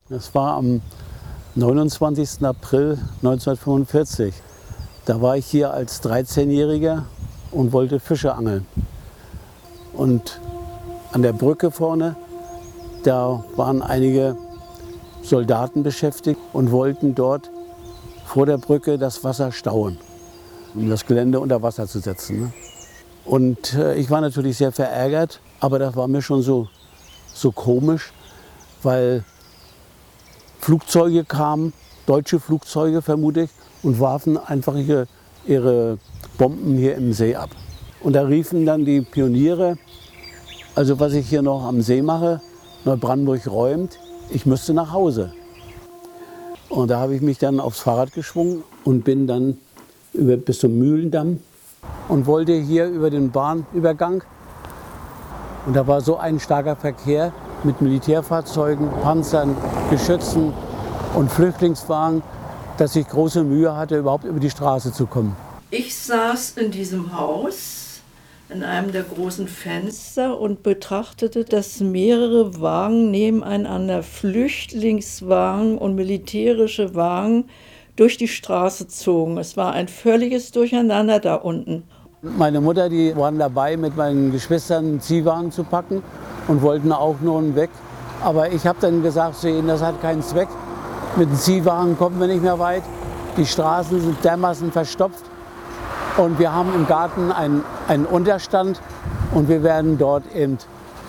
Das war am 29. April 1945. Da war ich hier als 13-Jähriger und wollte Fische angeln. Und an der Brücke vorne, da waren einige Soldaten beschäftigt und wollten dort vor der Brücke das Wasser stauen, um das Gelände unter Wasser zu setzen. Ne? Und ich war natürlich sehr verärgert, aber das war mir schon so komisch, weil Flugzeuge kamen, deutsche Flugzeuge vermute ich, und warfen einfach ihre Bomben hier im See ab. Und da riefen dann die Pioniere, also was ich hier noch am See mache, Neubrandenburg räumt, ich müsste nach Hause. Und da habe ich mich dann aufs Fahrrad geschwungen und bin dann bis zum Mühlendamm und wollte hier über den Bahnübergang. Und da war so ein starker Verkehr mit Militärfahrzeugen, Panzern, Geschützen und Flüchtlingswagen, dass ich große Mühe hatte, überhaupt über die Straße zu kommen. Ich saß in diesem Haus, in einem der großen Fenster und betrachtete, dass mehrere Wagen nebeneinander, Flüchtlingswagen und militärische Wagen, durch die Straße zogen. Es war ein völliges Durcheinander da unten. Meine Mutter, die waren dabei, mit meinen Geschwistern einen Ziehwagen zu packen und wollten auch nun weg. Aber ich habe dann gesagt zu ihnen, das hat keinen Zweck. Mit dem Ziehwagen kommen wir nicht mehr weit. Die Straßen sind dermaßen verstopft. Und wir haben im Garten einen Unterstand und wir werden dort eben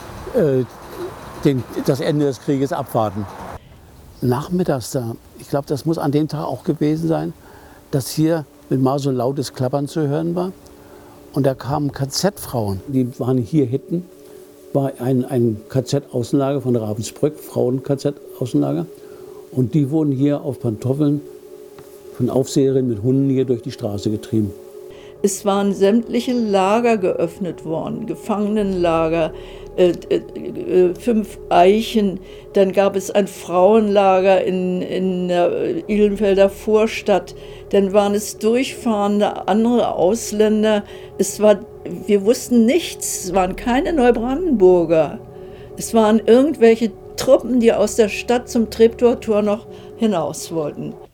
das Ende des Krieges abwarten. Nachmittags da, ich glaube, das muss an dem Tag auch gewesen sein, dass hier mit mal so ein lautes Klappern zu hören war. Und da kamen KZ-Frauen, die waren hier hinten, war ein KZ-Außenlager von Ravensbrück, Frauen-KZ-Außenlager. Und die wurden hier auf Pantoffeln von Aufseherinnen mit Hunden hier durch die Straße getrieben. Es waren sämtliche Lager geöffnet worden, Gefangenenlager, 5 Eichen. Dann gab es ein Frauenlager in der Ihlenfelder Vorstadt. Dann waren es durchfahrende andere Ausländer. Wir wussten nichts, es waren keine Neubrandenburger. Es waren irgendwelche Truppen, die aus der Stadt zum Treptower Tor noch hinaus wollten.